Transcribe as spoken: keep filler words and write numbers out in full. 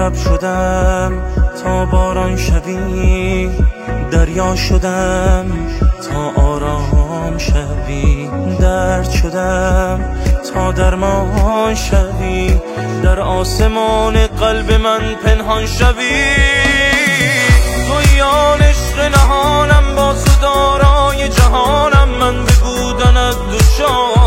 لب شدم تا باران شوی، دریا شدم تا آرام شوی، درد شدم تا درمان شوی، در آسمان قلب من پنهان شوی. تویی آن عشق نهانم، با تو دارای جهانم، من به بودنت دوشام